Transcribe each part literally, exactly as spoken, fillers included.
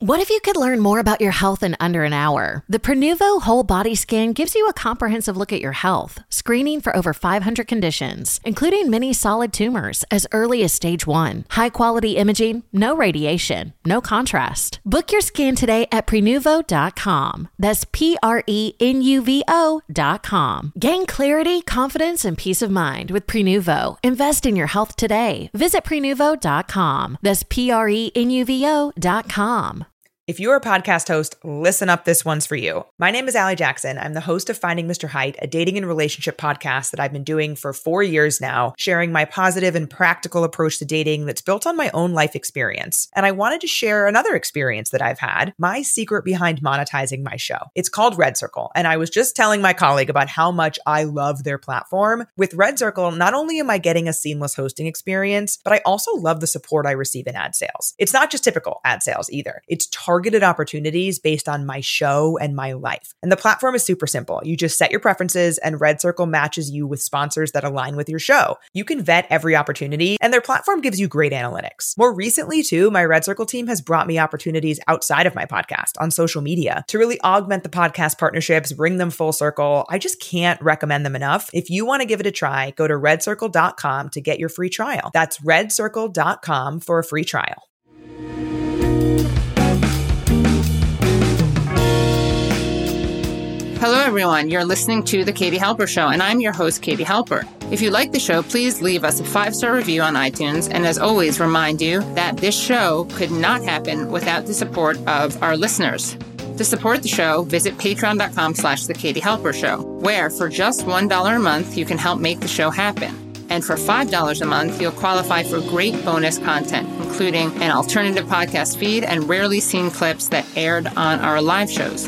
What if you could learn more about your health in under an hour? The Prenuvo Whole Body Scan gives you a comprehensive look at your health, screening for over five hundred conditions, including many solid tumors as early as stage one. High-quality imaging, no radiation, no contrast. Book your scan today at prenuvo dot com. That's P R E N U V O dot com. Gain clarity, confidence, and peace of mind with Prenuvo. Invest in your health today. Visit prenuvo dot com. That's P R E N U V O dot com. If you're a podcast host, listen up, this one's for you. My name is Allie Jackson. I'm the host of Finding Mister Height, a dating and relationship podcast that I've been doing for four years now, sharing my positive and practical approach to dating that's built on my own life experience. And I wanted to share another experience that I've had, my secret behind monetizing my show. It's called Red Circle, and I was just telling my colleague about how much I love their platform. With Red Circle, not only am I getting a seamless hosting experience, but I also love the support I receive in ad sales. It's not just typical ad sales either. It's targeted targeted opportunities based on my show and my life. And the platform is super simple. You just set your preferences and Red Circle matches you with sponsors that align with your show. You can vet every opportunity and their platform gives you great analytics. More recently too, my Red Circle team has brought me opportunities outside of my podcast on social media to really augment the podcast partnerships, bring them full circle. I just can't recommend them enough. If you want to give it a try, go to red circle dot com to get your free trial. That's red circle dot com for a free trial. Hello, everyone. You're listening to The Katie Halper Show, and I'm your host, Katie Halper. If you like the show, please leave us a five-star review on iTunes, and as always, remind you that this show could not happen without the support of our listeners. To support the show, visit patreon dot com slash The Katie Halper Show, where for just one dollar a month, you can help make the show happen. And for five dollars a month, you'll qualify for great bonus content, including an alternative podcast feed and rarely seen clips that aired on our live shows.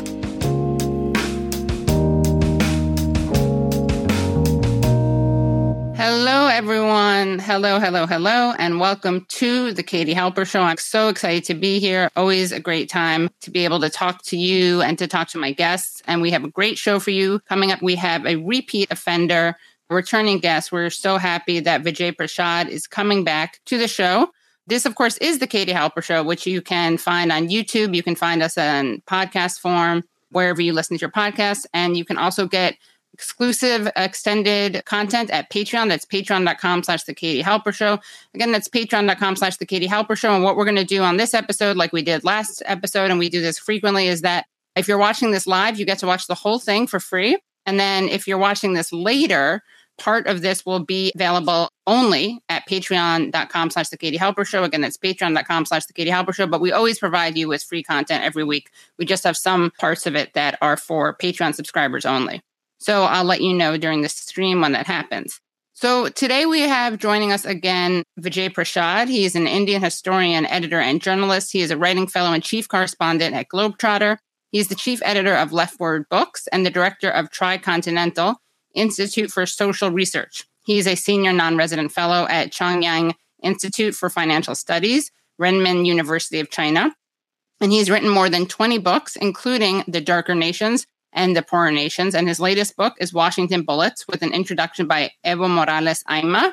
Hello, everyone. Hello, hello, hello, and welcome to The Katie Halper Show. I'm so excited to be here. Always a great time to be able to talk to you and to talk to my guests. And we have a great show for you coming up. We have a repeat offender, returning guest. We're so happy that Vijay Prashad is coming back to the show. This, of course, is The Katie Halper Show, which you can find on YouTube. You can find us in podcast form, wherever you listen to your podcasts. And you can also get exclusive extended content at Patreon. That's patreon dot com slash The Katie Halper Show. Again, that's patreon dot com slash The Katie Halper Show. And what we're going to do on this episode, like we did last episode, and we do this frequently, is that if you're watching this live, you get to watch the whole thing for free. And then if you're watching this later, part of this will be available only at patreon dot com slash The Katie Halper Show. Again, that's patreon dot com slash The Katie Halper Show. But we always provide you with free content every week. We just have some parts of it that are for Patreon subscribers only. So I'll let you know during the stream when that happens. So today we have joining us again, Vijay Prashad. He is an Indian historian, editor, and journalist. He is a writing fellow and chief correspondent at Globetrotter. He is the chief editor of Leftward Books and the director of Tricontinental Institute for Social Research. He is a senior non-resident fellow at Changyang Institute for Financial Studies, Renmin University of China. And he's written more than twenty books, including The Darker Nations and The Poorer Nations. And his latest book is Washington Bullets, with an introduction by Evo Morales Ayma.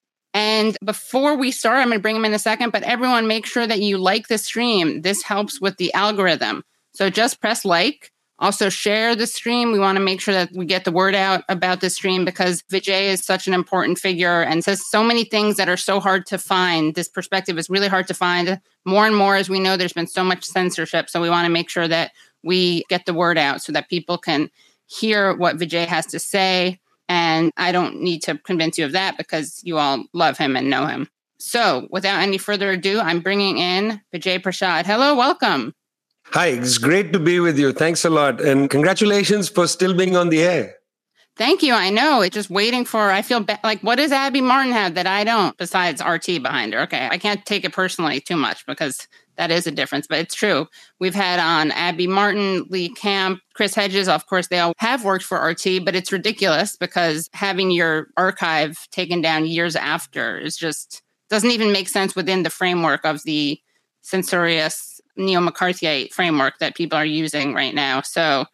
And before we start, I'm going to bring him in a second, but everyone make sure that you like the stream. This helps with the algorithm. So just press like. Also share the stream. We want to make sure that we get the word out about the stream because Vijay is such an important figure and says so many things that are so hard to find. This perspective is really hard to find. More and more, as we know, there's been so much censorship. So we want to make sure that we get the word out so that people can hear what Vijay has to say. And I don't need to convince you of that because you all love him and know him. So without any further ado, I'm bringing in Vijay Prashad. Hello, welcome. Hi, it's great to be with you. Thanks a lot. And congratulations for still being on the air. Thank you. I know. It's just waiting for, I feel ba- like, what does Abby Martin have that I don't besides R T behind her? Okay. I can't take it personally too much because that is a difference, but it's true. We've had on Abby Martin, Lee Camp, Chris Hedges. Of course, they all have worked for R T, but it's ridiculous because having your archive taken down years after is just doesn't even make sense within the framework of the censorious neo-McCarthyite framework that people are using right now. So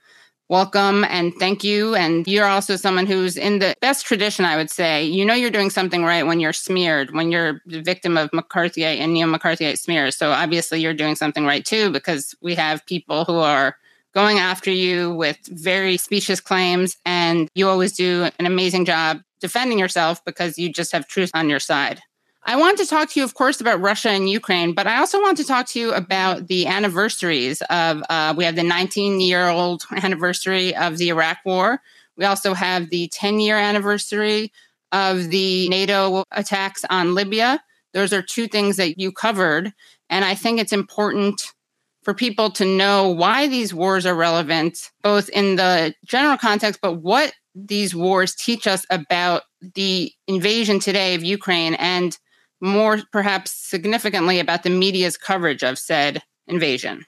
welcome and thank you. And you're also someone who's in the best tradition, I would say. You know you're doing something right when you're smeared, when you're the victim of McCarthyite and neo-McCarthyite smears. So obviously you're doing something right too, because we have people who are going after you with very specious claims, and you always do an amazing job defending yourself because you just have truth on your side. I want to talk to you, of course, about Russia and Ukraine, but I also want to talk to you about the anniversaries of, uh, we have the nineteen-year-old anniversary of the Iraq War. We also have the ten-year anniversary of the NATO attacks on Libya. Those are two things that you covered, and I think it's important for people to know why these wars are relevant, both in the general context, but what these wars teach us about the invasion today of Ukraine, and more perhaps significantly about the media's coverage of said invasion.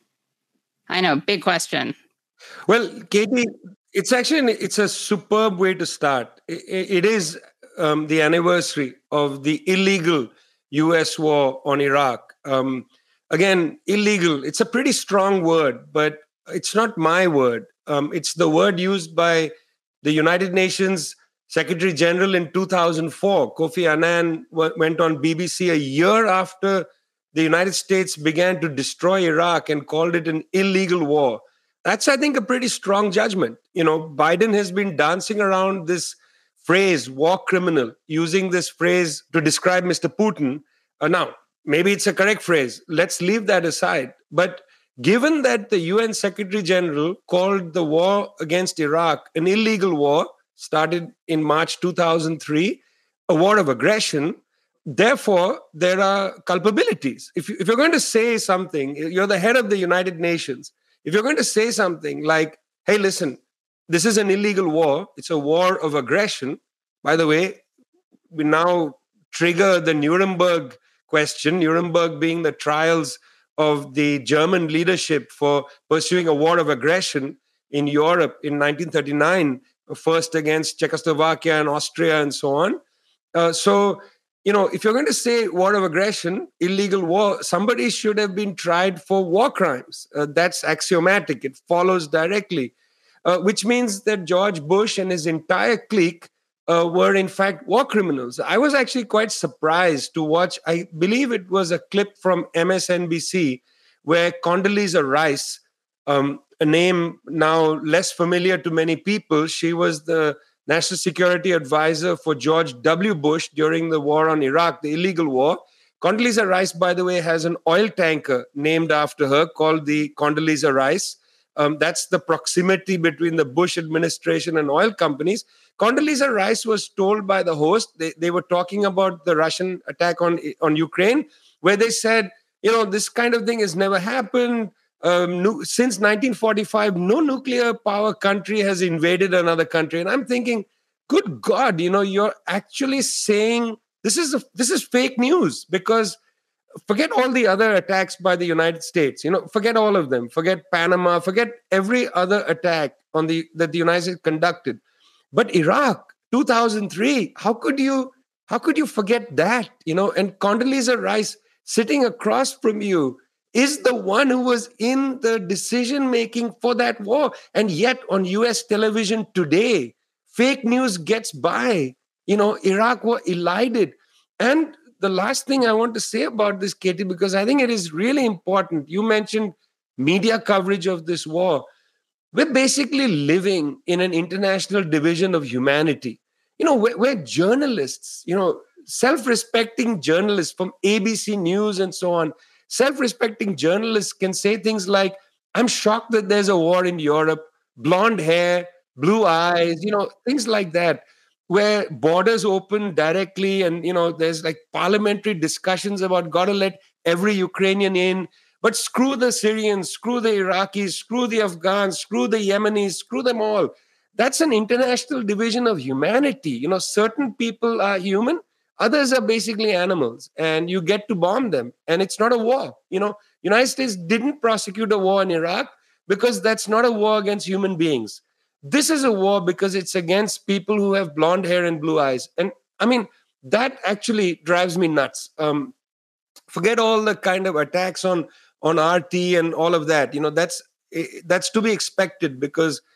I know, big question. Well, Katie, it's actually it's a superb way to start. It, it is um, the anniversary of the illegal U S war on Iraq. Um, again, illegal. It's a pretty strong word, but it's not my word. Um, it's the word used by the United Nations Secretary General in two thousand four. Kofi Annan w- went on B B C a year after the United States began to destroy Iraq and called it an illegal war. That's, I think, a pretty strong judgment. You know, Biden has been dancing around this phrase, war criminal, using this phrase to describe Mister Putin. Uh, now, maybe it's a correct phrase. Let's leave that aside. But given that the U N Secretary General called the war against Iraq an illegal war, started in March two thousand three, a war of aggression, therefore, there are culpabilities. If, you, if you're going to say something, you're the head of the United Nations. If you're going to say something like, hey, listen, this is an illegal war, it's a war of aggression. By the way, we now trigger the Nuremberg question, Nuremberg being the trials of the German leadership for pursuing a war of aggression in Europe in nineteen thirty-nine, first against Czechoslovakia and Austria and so on. Uh, so, you know, if you're going to say war of aggression, illegal war, somebody should have been tried for war crimes. Uh, that's axiomatic. It follows directly, uh, which means that George Bush and his entire clique uh, were, in fact, war criminals. I was actually quite surprised to watch, I believe it was a clip from M S N B C, where Condoleezza Rice, um, a name now less familiar to many people, she was the National Security Advisor for George W. Bush during the war on Iraq, the illegal war. Condoleezza Rice, by the way, has an oil tanker named after her called the Condoleezza Rice. Um, that's the proximity between the Bush administration and oil companies. Condoleezza Rice was told by the host, they, they were talking about the Russian attack on, on Ukraine, where they said, you know, this kind of thing has never happened. Um, no, since nineteen forty-five, no nuclear power country has invaded another country. And I'm thinking, good God, you know, you're actually saying this is a, this is fake news, because forget all the other attacks by the United States, you know, forget all of them, forget Panama, forget every other attack on the that the United States conducted. But Iraq, two thousand three, how could you, how could you forget that, you know? And Condoleezza Rice sitting across from you is the one who was in the decision-making for that war. And yet on U S television today, fake news gets by. You know, Iraq war elided. And the last thing I want to say about this, Katie, because I think it is really important. You mentioned media coverage of this war. We're basically living in an international division of humanity. You know, we're, we're journalists, you know, self-respecting journalists from A B C News and so on. Self-respecting journalists can say things like, I'm shocked that there's a war in Europe, blonde hair, blue eyes, you know, things like that, where borders open directly and, you know, there's like parliamentary discussions about got to let every Ukrainian in, but screw the Syrians, screw the Iraqis, screw the Afghans, screw the Yemenis, screw them all. That's an international division of humanity. You know, certain people are human, others are basically animals, and you get to bomb them. And it's not a war. You know, United States didn't prosecute a war in Iraq because that's not a war against human beings. This is a war because it's against people who have blonde hair and blue eyes. And I mean, that actually drives me nuts. Um, forget all the kind of attacks on, on R T and all of that. You know, that's that's to be expected because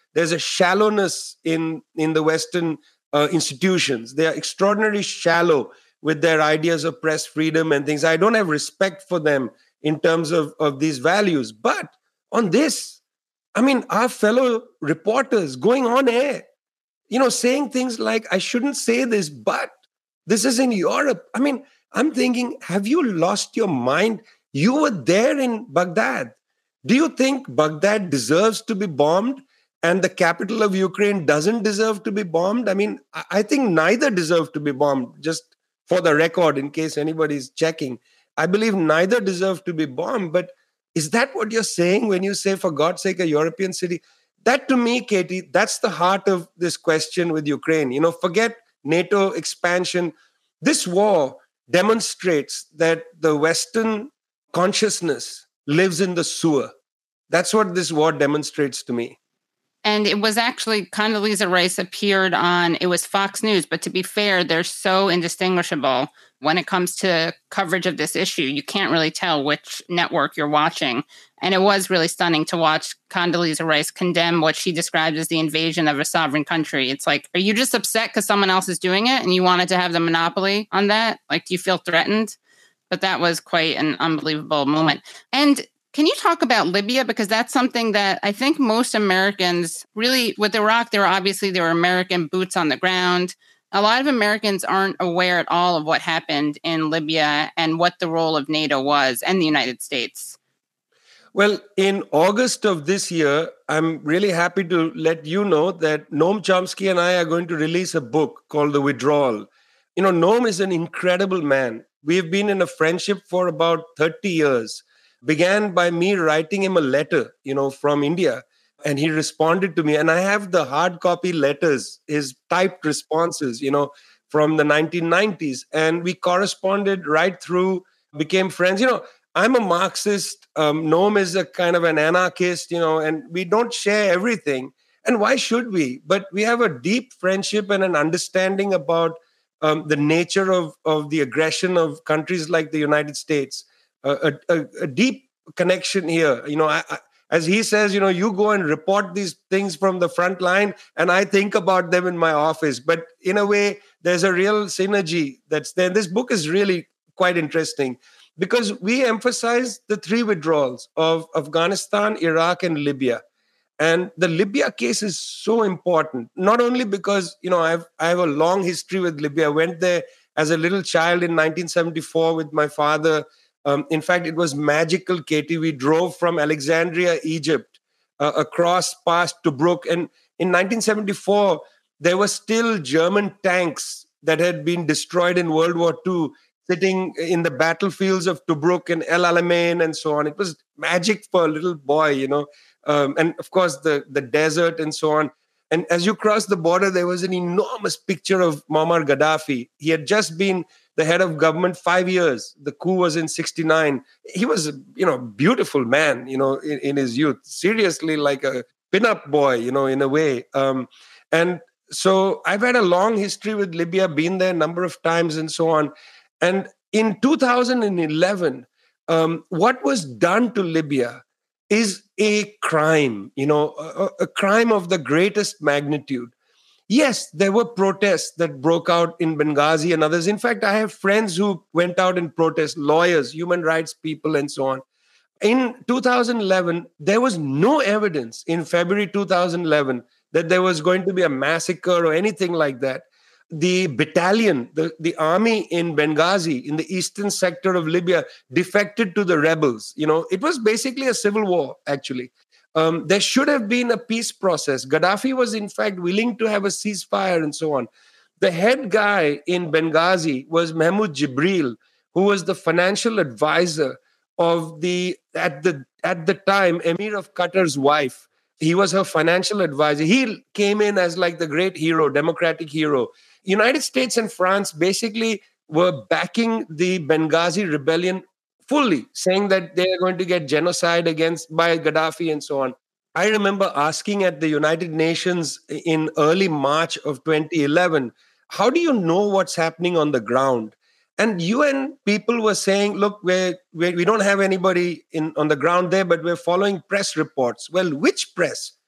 there's a shallowness in, in the Western uh, institutions. They are extraordinarily shallow with their ideas of press freedom and things. I don't have respect for them in terms of, of these values. But on this, I mean, our fellow reporters going on air, you know, saying things like, I shouldn't say this, but this is in Europe. I mean, I'm thinking, have you lost your mind? You were there in Baghdad. Do you think Baghdad deserves to be bombed and the capital of Ukraine doesn't deserve to be bombed? I mean, I think neither deserve to be bombed. Just for the record, in case anybody's checking, I believe neither deserve to be bombed. But is that what you're saying when you say, for God's sake, a European city? That to me, Katie, that's the heart of this question with Ukraine. You know, forget NATO expansion. This war demonstrates that the Western consciousness lives in the sewer. That's what this war demonstrates to me. And it was actually, Condoleezza Rice appeared on, it was Fox News, but to be fair, they're so indistinguishable when it comes to coverage of this issue. You can't really tell which network you're watching. And it was really stunning to watch Condoleezza Rice condemn what she described as the invasion of a sovereign country. It's like, are you just upset because someone else is doing it and you wanted to have the monopoly on that? Like, do you feel threatened? But that was quite an unbelievable moment. And can you talk about Libya? Because that's something that I think most Americans really, with Iraq, there were obviously there were American boots on the ground. A lot of Americans aren't aware at all of what happened in Libya and what the role of NATO was and the United States. Well, in August of this year, I'm really happy to let you know that Noam Chomsky and I are going to release a book called The Withdrawal. You know, Noam is an incredible man. We've been in a friendship for about thirty years. Began by me writing him a letter, you know, from India. And he responded to me. And I have the hard copy letters, his typed responses, you know, from the nineteen nineties. And we corresponded right through, became friends. You know, I'm a Marxist. Um, Noam is a kind of an anarchist, you know, and we don't share everything. And why should we? But we have a deep friendship and an understanding about um, the nature of, of the aggression of countries like the United States. A, a, a deep connection here. You know, I, I, as he says, you know, you go and report these things from the front line, and I think about them in my office. But in a way, there's a real synergy that's there. This book is really quite interesting because we emphasize the three withdrawals of Afghanistan, Iraq, and Libya. And the Libya case is so important, not only because, you know, I've I have a long history with Libya. I went there as a little child in nineteen seventy-four with my father. Um, in fact, it was magical, Katie. We drove from Alexandria, Egypt, uh, across past Tobruk. And in nineteen seventy-four, there were still German tanks that had been destroyed in World War Two, sitting in the battlefields of Tobruk and El Alamein and so on. It was magic for a little boy, you know. Um, and of course, the, the desert and so on. And as you cross the border, there was an enormous picture of Muammar Gaddafi. He had just been the head of government five years. The coup was in sixty-nine. He was a, you know, beautiful man, you know, in, in his youth. Seriously, like a pin-up boy, you know, in a way. Um, and so I've had a long history with Libya, been there a number of times and so on. And in two thousand eleven, um, what was done to Libya is a crime, you know, a, a crime of the greatest magnitude. Yes, there were protests that broke out in Benghazi and others. In fact, I have friends who went out and protest, lawyers, human rights people, and so on. In two thousand eleven, there was no evidence in February two thousand eleven that there was going to be a massacre or anything like that. The battalion, the, the army in Benghazi, in the eastern sector of Libya, defected to the rebels. You know, it was basically a civil war, actually. Um, there should have been a peace process. Gaddafi was, in fact, willing to have a ceasefire and so on. The head guy in Benghazi was Mahmoud Jibril, who was the financial advisor of the, at the, at the time, Emir of Qatar's wife. He was her financial advisor. He came in as like the great hero, democratic hero. United States and France basically were backing the Benghazi rebellion fully, saying that they are going to get genocide against by Gaddafi and so on. I remember asking at the United Nations in early March of twenty eleven, how do you know what's happening on the ground? And U N people were saying, look, we're, we're, we don't have anybody in on the ground there, but we're following press reports. Well, which press?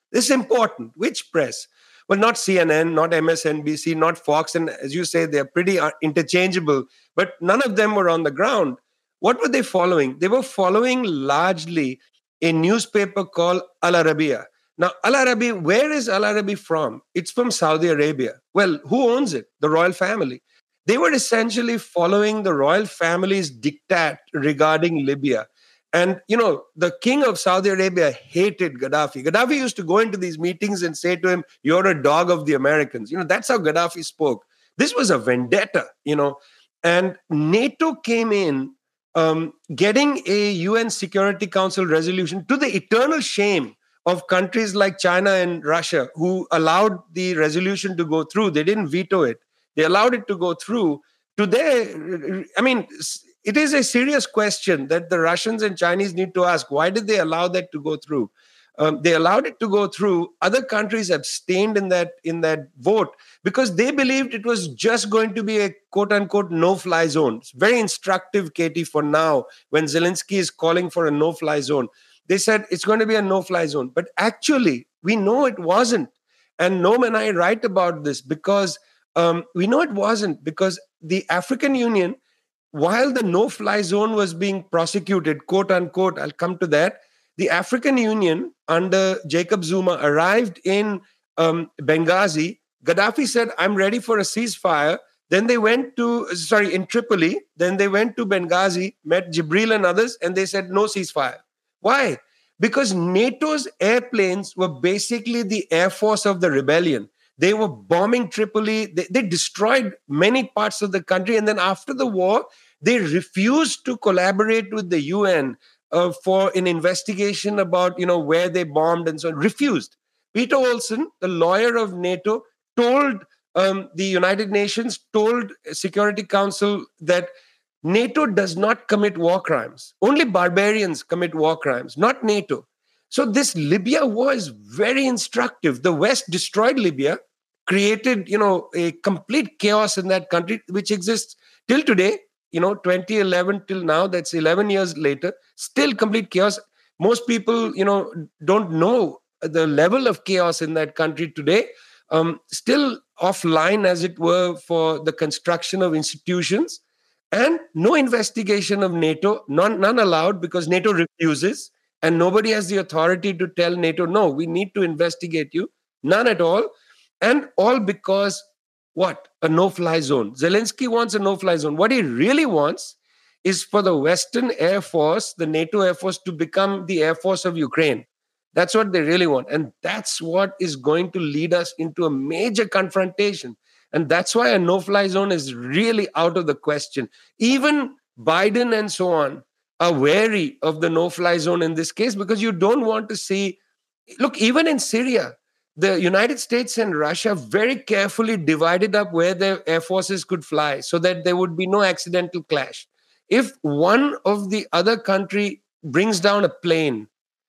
This is important. Which press? Well, not C N N, not M S N B C, not Fox. And as you say, they're pretty interchangeable, but none of them were on the ground. What were they following? They were following largely a newspaper called Al Arabiya. Now, Al Arabi, where is Al Arabi from? It's from Saudi Arabia. Well, who owns it? The royal family. They were essentially following the royal family's diktat regarding Libya. And, you know, the king of Saudi Arabia hated Gaddafi. Gaddafi used to go into these meetings and say to him, you're a dog of the Americans. You know, that's how Gaddafi spoke. This was a vendetta, you know. And NATO came in um, getting a U N Security Council resolution to the eternal shame of countries like China and Russia, who allowed the resolution to go through. They didn't veto it. They allowed it to go through. To their, I mean, it is a serious question that the Russians and Chinese need to ask. Why did they allow that to go through? Um, they allowed it to go through. Other countries abstained in that in that vote because they believed it was just going to be a quote-unquote no-fly zone. It's very instructive, Katie, for now, when Zelensky is calling for a no-fly zone. They said it's going to be a no-fly zone. But actually, we know it wasn't. And Noam and I write about this because um, we know it wasn't because the African Union, while the no-fly zone was being prosecuted, quote unquote, I'll come to that, the African Union under Jacob Zuma arrived in um, Benghazi. Gaddafi said, I'm ready for a ceasefire. Then they went to, sorry, in Tripoli. Then they went to Benghazi, met Jibril and others, and they said, no ceasefire. Why? Because NATO's airplanes were basically the air force of the rebellion. They were bombing Tripoli. They, they destroyed many parts of the country. And then after the war, they refused to collaborate with the U N uh, for an investigation about, you know, where they bombed and so on. Refused. Peter Olson, the lawyer of NATO, told um, the United Nations, told Security Council that NATO does not commit war crimes. Only barbarians commit war crimes, not NATO. So this Libya war is very instructive. The West destroyed Libya, created, you know, a complete chaos in that country, which exists till today, you know, twenty eleven till now, that's eleven years later, still complete chaos. Most people, you know, don't know the level of chaos in that country today, um, still offline, as it were, for the construction of institutions. And no investigation of NATO, none, none allowed because NATO refuses. And nobody has the authority to tell NATO, no, we need to investigate you. None at all. And all because, what? A no-fly zone. Zelensky wants a no-fly zone. What he really wants is for the Western Air Force, the NATO Air Force, to become the Air Force of Ukraine. That's what they really want. And that's what is going to lead us into a major confrontation. And that's why a no-fly zone is really out of the question. Even Biden and so on are wary of the no-fly zone in this case because you don't want to see... Look, even in Syria, the United States and Russia very carefully divided up where their air forces could fly so that there would be no accidental clash. If one of the other country brings down a plane,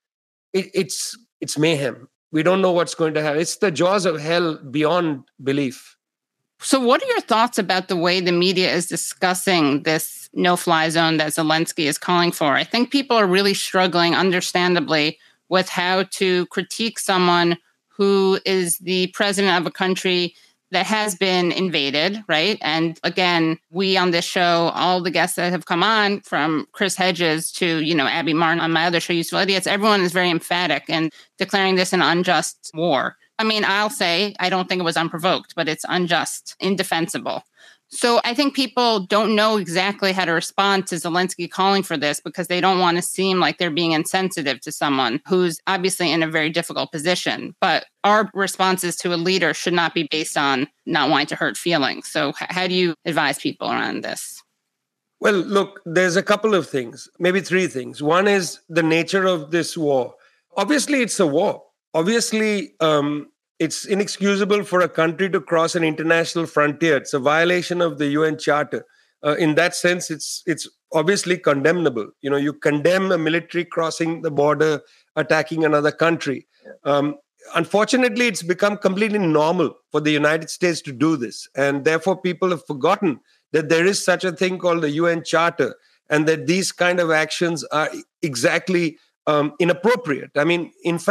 it, it's it's mayhem. We don't know what's going to happen. It's the jaws of hell beyond belief. So what are your thoughts about the way the media is discussing this no-fly zone that Zelensky is calling for? I think people are really struggling, understandably, with how to critique someone who is the president of a country that has been invaded, right? And again, we on this show, all the guests that have come on, from Chris Hedges to, you know, Abby Martin on my other show, Useful Idiots, everyone is very emphatic in declaring this an unjust war. I mean, I'll say I don't think it was unprovoked, but it's unjust, indefensible. So I think people don't know exactly how to respond to Zelensky calling for this because they don't want to seem like they're being insensitive to someone who's obviously in a very difficult position. But our responses to a leader should not be based on not wanting to hurt feelings. So how do you advise people around this? Well, look, there's a couple of things, maybe three things. One is the nature of this war. Obviously, it's a war. Obviously, um, it's inexcusable for a country to cross an international frontier. It's a violation of the U N Charter. Uh, in that sense, it's it's obviously condemnable. You know, you condemn a military crossing the border, attacking another country. Um, unfortunately, it's become completely normal for the United States to do this. And therefore, people have forgotten that there is such a thing called the U N Charter and that these kind of actions are exactly um, inappropriate. I mean, in fact,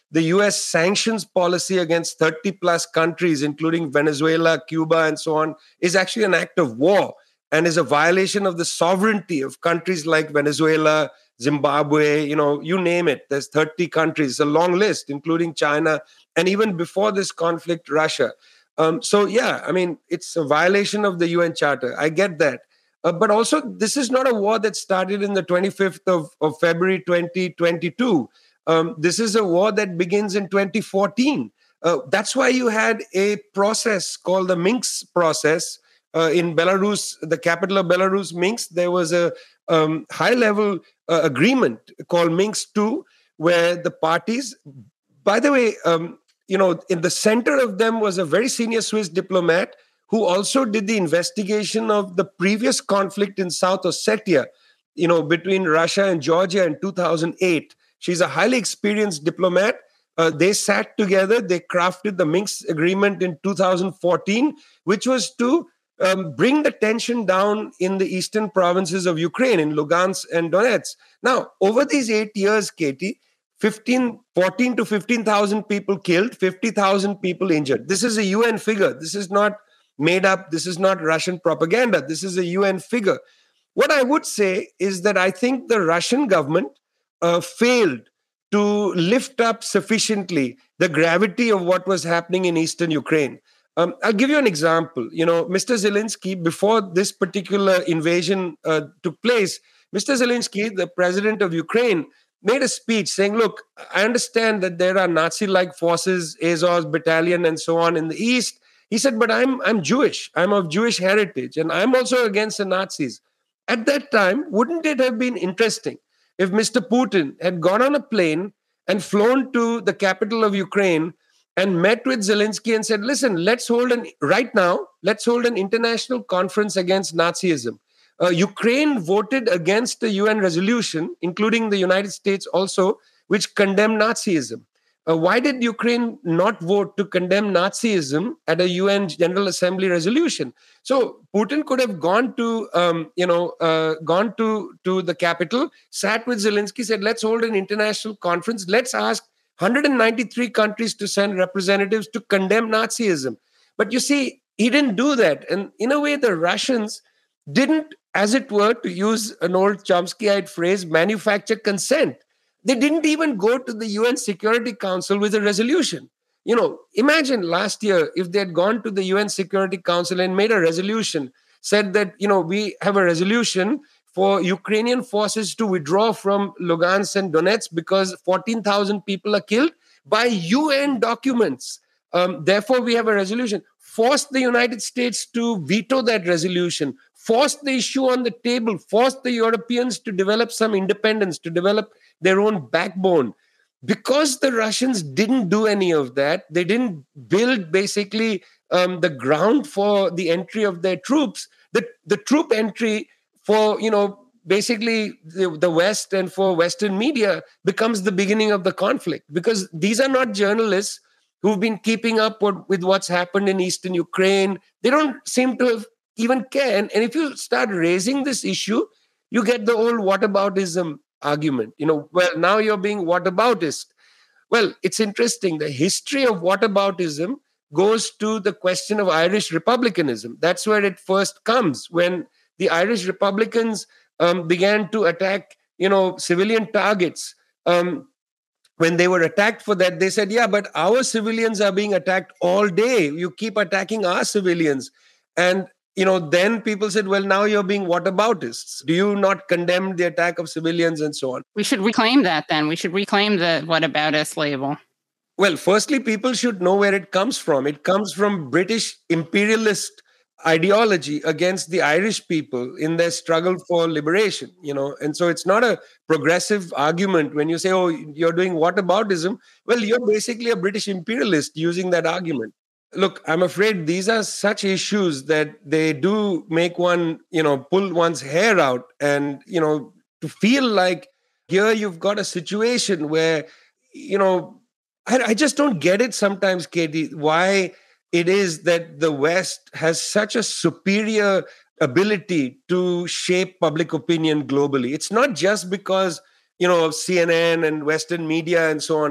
the U S sanctions policy against thirty plus countries, including Venezuela, Cuba, and so on, is actually an act of war and is a violation of the sovereignty of countries like Venezuela, Zimbabwe, you know, you name it. There's thirty countries, it's a long list, including China, and even before this conflict, Russia. Um, so, yeah, I mean, it's a violation of the U N Charter. I get that. Uh, but also, this is not a war that started in the twenty-fifth of, of February twenty twenty-two. Um, this is a war that begins in twenty fourteen. Uh, that's why you had a process called the Minsk process uh, in Belarus, the capital of Belarus, Minsk. There was a um, high-level uh, agreement called Minsk two, where the parties, by the way, um, you know, in the center of them was a very senior Swiss diplomat who also did the investigation of the previous conflict in South Ossetia, you know, between Russia and Georgia in two thousand eight. She's a highly experienced diplomat. Uh, they sat together. They crafted the Minsk agreement in two thousand fourteen, which was to um, bring the tension down in the eastern provinces of Ukraine, in Lugansk and Donetsk. Now, over these eight years, Katie, fifteen, fourteen to fifteen thousand people killed, fifty thousand people injured. This is a U N figure. This is not made up. This is not Russian propaganda. This is a U N figure. What I would say is that I think the Russian government uh, failed to lift up sufficiently the gravity of what was happening in eastern Ukraine. Um, I'll give you an example. You know, Mister Zelensky, before this particular invasion uh, took place, Mister Zelensky, the president of Ukraine, made a speech saying, look, I understand that there are Nazi-like forces, Azov battalion and so on in the east. He said, but I'm I'm Jewish. I'm of Jewish heritage, and I'm also against the Nazis. At that time, wouldn't it have been interesting if Mister Putin had gone on a plane and flown to the capital of Ukraine and met with Zelensky and said, listen, let's hold an, right now, let's hold an international conference against Nazism. Uh, Ukraine voted against the U N resolution, including the United States also, which condemned Nazism. Uh, why did Ukraine not vote to condemn Nazism at a U N General Assembly resolution? So Putin could have gone to, um, you know, uh, gone to, to the capital, sat with Zelensky, said, let's hold an international conference. Let's ask one hundred ninety-three countries to send representatives to condemn Nazism. But you see, he didn't do that. And in a way, the Russians didn't, as it were, to use an old Chomskyite phrase, manufacture consent. They didn't even go to the U N Security Council with a resolution. You know, imagine last year if they had gone to the U N Security Council and made a resolution, said that, you know, we have a resolution for Ukrainian forces to withdraw from Lugansk and Donetsk because fourteen thousand people are killed by U N documents. Um, therefore, we have a resolution. Force the United States to veto that resolution. Force the issue on the table. Force the Europeans to develop some independence, to develop their own backbone. Because the Russians didn't do any of that, they didn't build basically um, the ground for the entry of their troops. The, the troop entry for, you know, basically the, the West and for Western media becomes the beginning of the conflict. Because these are not journalists who've been keeping up with what's happened in eastern Ukraine. They don't seem to have even care. And, and if you start raising this issue, you get the old whataboutism argument. You know, well, now you're being whataboutist. Well, it's interesting. The history of whataboutism goes to the question of Irish republicanism. That's where it first comes, when the Irish Republicans um, began to attack, you know, civilian targets. Um, when they were attacked for that, they said, yeah, but our civilians are being attacked all day. You keep attacking our civilians. And you know, then people said, well, now you're being whataboutists. Do you not condemn the attack of civilians and so on? We should reclaim that then. We should reclaim the whataboutist label. Well, firstly, people should know where it comes from. It comes from British imperialist ideology against the Irish people in their struggle for liberation, you know. And so it's not a progressive argument when you say, oh, you're doing whataboutism. Well, you're basically a British imperialist using that argument. Look, I'm afraid these are such issues that they do make one, you know, pull one's hair out. And, you know, to feel like here you've got a situation where, you know, I, I just don't get it sometimes, Katie, why it is that the West has such a superior ability to shape public opinion globally. It's not just because, you know, of C N N and Western media and so on.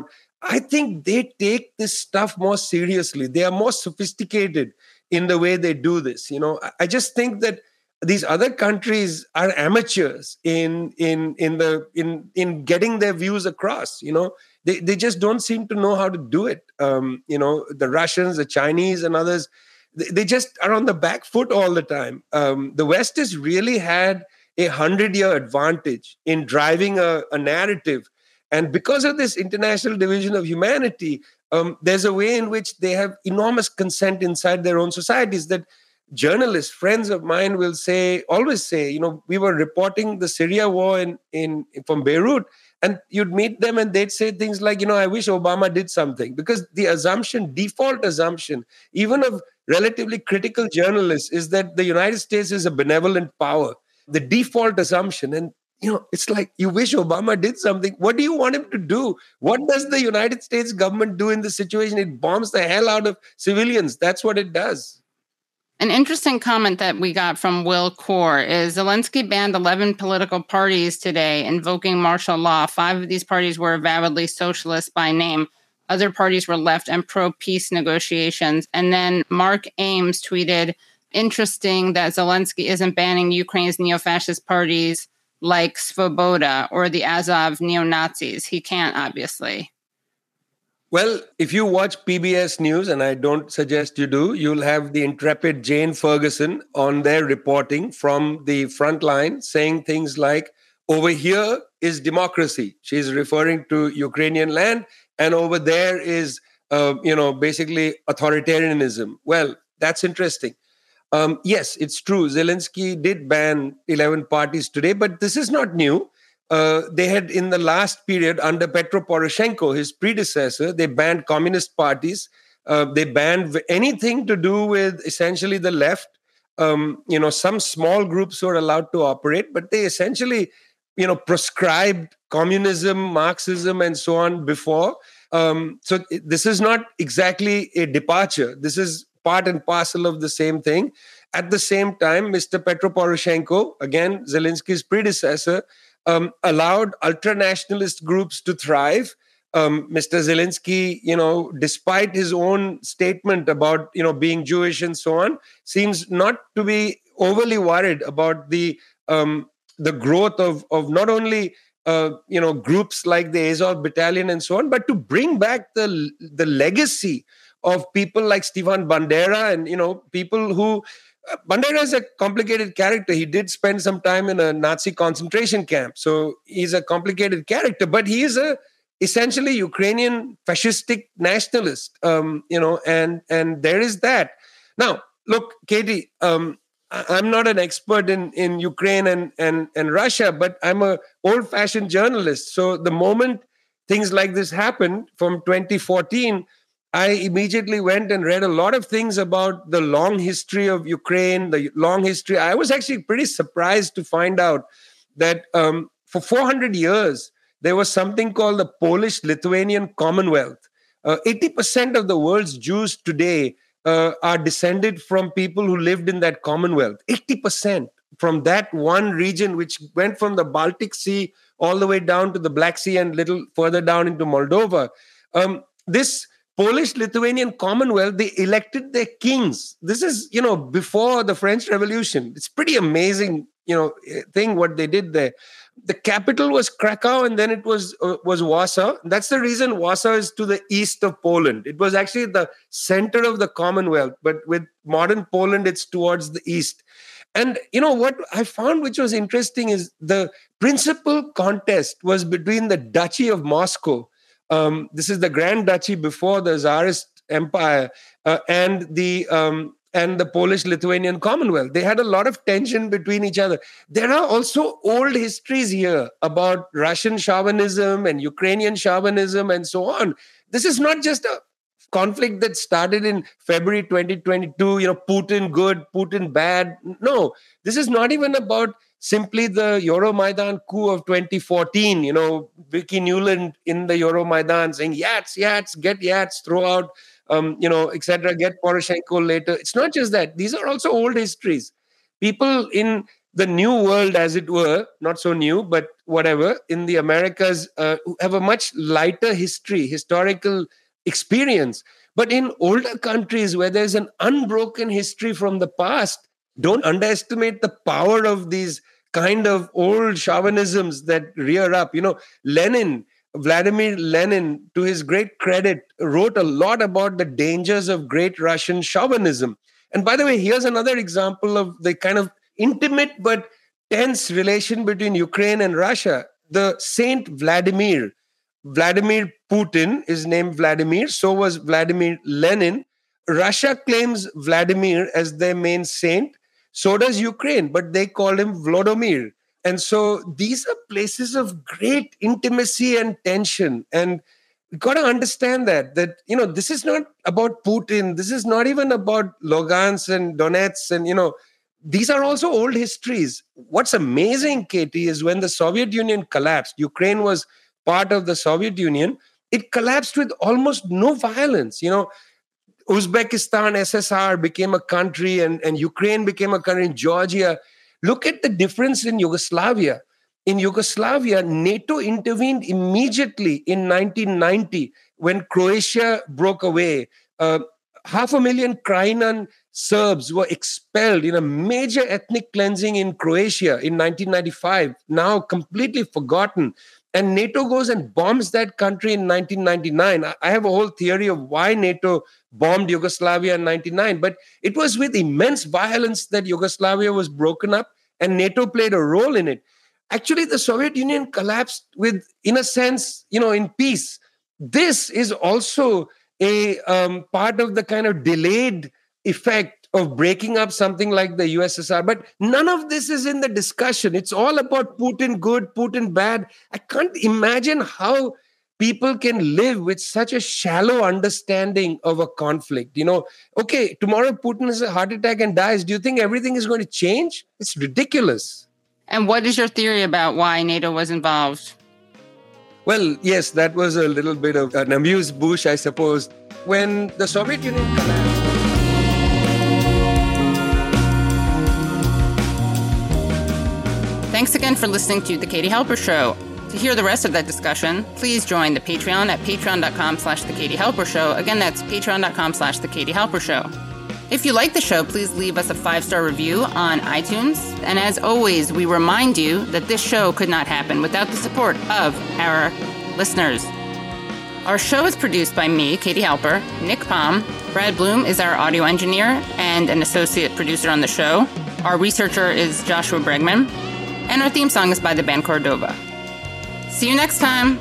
I think they take this stuff more seriously. They are more sophisticated in the way they do this. You know, I just think that these other countries are amateurs in in in the in in getting their views across. You know, they they just don't seem to know how to do it. Um, you know, the Russians, the Chinese, and others, they, they just are on the back foot all the time. Um, the West has really had a hundred-year advantage in driving a, a narrative, and because of this international division of humanity, um, there's a way in which they have enormous consent inside their own societies that journalists, friends of mine will say, always say, you know, we were reporting the Syria war in, in from Beirut, and you'd meet them and they'd say things like, you know, I wish Obama did something, because the assumption, default assumption, even of relatively critical journalists, is that the United States is a benevolent power. The default assumption. And, you know, it's like, you wish Obama did something. What do you want him to do? What does the United States government do in this situation? It bombs the hell out of civilians. That's what it does. An interesting comment that we got from Will Core is Zelensky banned eleven political parties today, invoking martial law. Five of these parties were avowedly socialist by name. Other parties were left and pro-peace negotiations. And then Mark Ames tweeted, interesting that Zelensky isn't banning Ukraine's neo-fascist parties like Svoboda or the Azov neo-Nazis. He can't, obviously. Well, if you watch P B S News, and I don't suggest you do, you'll have the intrepid Jane Ferguson on their reporting from the front line saying things like, over here is democracy. She's referring to Ukrainian land. And over there is, uh, you know, basically authoritarianism. Well, that's interesting. Um, yes, it's true. Zelensky did ban eleven parties today, but this is not new. Uh, they had, in the last period under Petro Poroshenko, his predecessor, they banned communist parties. Uh, they banned anything to do with essentially the left. Um, you know, some small groups were allowed to operate, but they essentially, you know, proscribed communism, Marxism, and so on before. Um, so this is not exactly a departure. This is part and parcel of the same thing. At the same time, Mister Petro Poroshenko, again, Zelensky's predecessor, Um, allowed ultranationalist groups to thrive. Um, Mister Zelensky, you know, despite his own statement about, you know, being Jewish and so on, seems not to be overly worried about the um, the growth of of not only uh, you know groups like the Azov Battalion and so on, but to bring back the the legacy of people like Stefan Bandera and you know people who. Bandera is a complicated character. He did spend some time in a Nazi concentration camp. So he's a complicated character, but he is a essentially Ukrainian fascistic nationalist, um, you know, and, and there is that. Now, look, Katie, um, I'm not an expert in, in Ukraine and, and, and Russia, but I'm a old-fashioned journalist. So the moment things like this happened from twenty fourteen, I immediately went and read a lot of things about the long history of Ukraine, the long history. I was actually pretty surprised to find out that um, for four hundred years, there was something called the Polish-Lithuanian Commonwealth. Uh, eighty percent of the world's Jews today uh, are descended from people who lived in that Commonwealth. eighty percent from that one region, which went from the Baltic Sea all the way down to the Black Sea and little further down into Moldova. Um, this Polish-Lithuanian Commonwealth, they elected their kings. This is, you know, before the French Revolution. It's pretty amazing, you know, thing what they did there. The capital was Krakow, and then it was uh, was Warsaw. That's the reason Warsaw is to the east of Poland. It was actually the center of the Commonwealth, but with modern Poland, it's towards the east. And, you know, what I found which was interesting is the principal contest was between the Duchy of Moscow. Um, this is the Grand Duchy before the Tsarist Empire uh, and the um, and the Polish-Lithuanian Commonwealth. They had a lot of tension between each other. There are also old histories here about Russian chauvinism and Ukrainian chauvinism and so on. This is not just a conflict that started in February twenty twenty-two, you know, Putin good, Putin bad. No, this is not even about simply the Euromaidan coup of twenty fourteen, you know, Vicky Newland in the Euromaidan saying, Yats, Yats, get Yats, throw out, um, you know, et cetera, get Poroshenko later. It's not just that. These are also old histories. People in the new world, as it were, not so new, but whatever, in the Americas, uh, have a much lighter history, historical experience. But in older countries where there's an unbroken history from the past, don't underestimate the power of these kind of old chauvinisms that rear up. You know, Lenin, Vladimir Lenin, to his great credit, wrote a lot about the dangers of great Russian chauvinism. And by the way, here's another example of the kind of intimate but tense relation between Ukraine and Russia. The Saint Vladimir, Vladimir Putin is named Vladimir, so was Vladimir Lenin. Russia claims Vladimir as their main saint, so does Ukraine, but they call him Volodymyr. And so these are places of great intimacy and tension. And we've got to understand that, that, you know, this is not about Putin. This is not even about Lugansk and Donetsk. And, you know, these are also old histories. What's amazing, Katie, is when the Soviet Union collapsed, Ukraine was part of the Soviet Union, it collapsed with almost no violence. You know, Uzbekistan, S S R became a country, and, and Ukraine became a country, in Georgia. Look at the difference in Yugoslavia. In Yugoslavia, NATO intervened immediately in nineteen ninety when Croatia broke away. Uh, half a million Krajina Serbs were expelled in a major ethnic cleansing in Croatia in nineteen ninety-five, now completely forgotten. And NATO goes and bombs that country in nineteen ninety-nine. I have a whole theory of why NATO bombed Yugoslavia in ninety-nine, but it was with immense violence that Yugoslavia was broken up, and NATO played a role in it. Actually, the Soviet Union collapsed with, in a sense, you know, in peace. This is also a um, part of the kind of delayed effect of breaking up something like the U S S R. But none of this is in the discussion. It's all about Putin good, Putin bad. I can't imagine how people can live with such a shallow understanding of a conflict. You know, okay, tomorrow Putin has a heart attack and dies. Do you think everything is going to change? It's ridiculous. And what is your theory about why NATO was involved? Well, yes, that was a little bit of an amuse-bouche, I suppose. When the Soviet Union collapsed. Thanks again for listening to The Katie Halper Show. To hear the rest of that discussion, please join the Patreon at patreon.com slash The Katie Halper Show. Again, that's patreon.com slash The Katie Halper Show. If you like the show, please leave us a five-star review on iTunes. And as always, we remind you that this show could not happen without the support of our listeners. Our show is produced by me, Katie Halper, Nick Palm. Brad Bloom is our audio engineer and an associate producer on the show. Our researcher is Joshua Bregman. And our theme song is by the band Cordova. See you next time.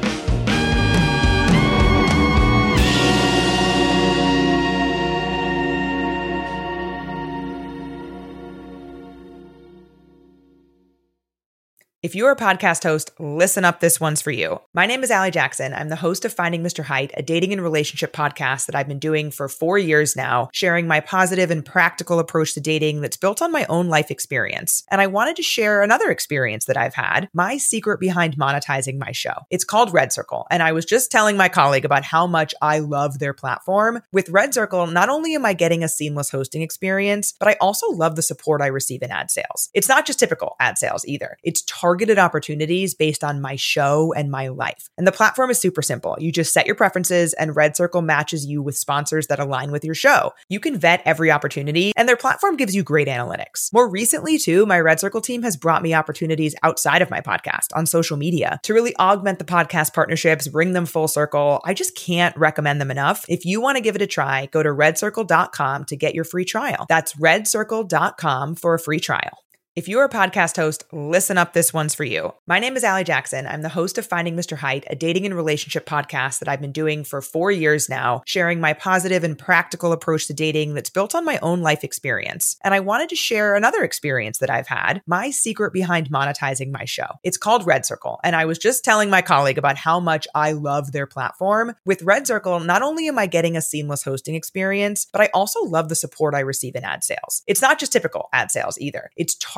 If you're a podcast host, listen up, this one's for you. My name is Allie Jackson. I'm the host of Finding Mister Height, a dating and relationship podcast that I've been doing for four years now, sharing my positive and practical approach to dating that's built on my own life experience. And I wanted to share another experience that I've had, my secret behind monetizing my show. It's called Red Circle, and I was just telling my colleague about how much I love their platform. With Red Circle, not only am I getting a seamless hosting experience, but I also love the support I receive in ad sales. It's not just typical ad sales either. It's targeted targeted opportunities based on my show and my life. And the platform is super simple. You just set your preferences and Red Circle matches you with sponsors that align with your show. You can vet every opportunity and their platform gives you great analytics. More recently too, my Red Circle team has brought me opportunities outside of my podcast on social media to really augment the podcast partnerships, bring them full circle. I just can't recommend them enough. If you want to give it a try, go to red circle dot com to get your free trial. That's red circle dot com for a free trial. If you're a podcast host, listen up, this one's for you. My name is Allie Jackson. I'm the host of Finding Mister Height, a dating and relationship podcast that I've been doing for four years now, sharing my positive and practical approach to dating that's built on my own life experience. And I wanted to share another experience that I've had, my secret behind monetizing my show. It's called Red Circle, and I was just telling my colleague about how much I love their platform. With Red Circle, not only am I getting a seamless hosting experience, but I also love the support I receive in ad sales. It's not just typical ad sales either. It's targeted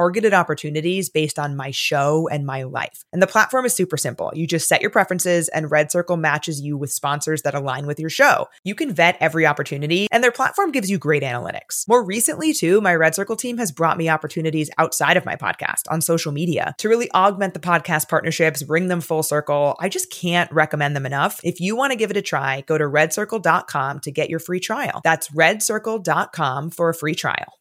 targeted opportunities based on my show and my life. And the platform is super simple. You just set your preferences and Red Circle matches you with sponsors that align with your show. You can vet every opportunity and their platform gives you great analytics. More recently too, my Red Circle team has brought me opportunities outside of my podcast on social media to really augment the podcast partnerships, bring them full circle. I just can't recommend them enough. If you want to give it a try, go to red circle dot com to get your free trial. That's red circle dot com for a free trial.